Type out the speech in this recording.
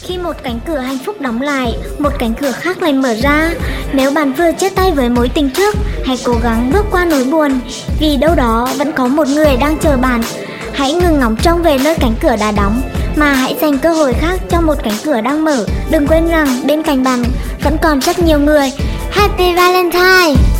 Khi một cánh cửa hạnh phúc đóng lại, một cánh cửa khác lại mở ra. Nếu bạn vừa chia tay với mối tình trước, hãy cố gắng bước qua nỗi buồn, vì đâu đó vẫn có một người đang chờ bạn. Hãy ngừng ngóng trông về nơi cánh cửa đã đóng, mà hãy dành cơ hội khác cho một cánh cửa đang mở. Đừng quên rằng bên cạnh bạn vẫn còn rất nhiều người. Happy Valentine!